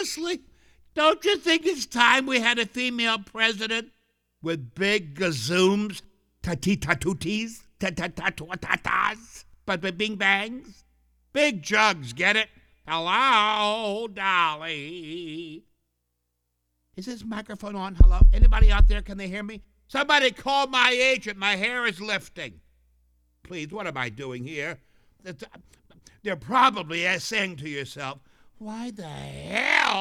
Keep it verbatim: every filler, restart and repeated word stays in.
Honestly, don't you think it's time we had a female president with big gazooms, tatee-tatooties, ta-ta-ta-ta-tas, but with bing bangs? Big jugs, get it? Hello, Dolly. Is this microphone on? Hello? Anybody out there? Can they hear me? Somebody call my agent. My hair is lifting. Please, what am I doing here? They're probably saying to yourself, why the hell